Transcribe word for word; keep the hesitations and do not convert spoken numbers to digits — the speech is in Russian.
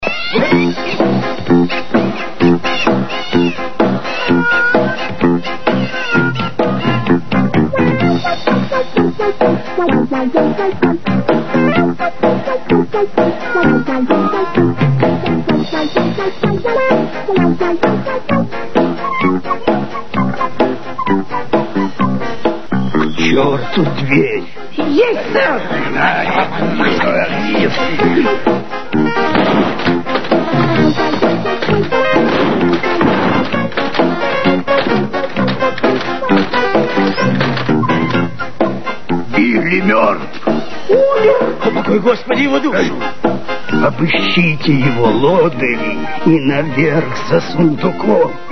К черту дверь! Есть, сэр! Билли мертв! Умер! О, покой Господи его душу! Обыщите его лодыри и наверх за сундуком.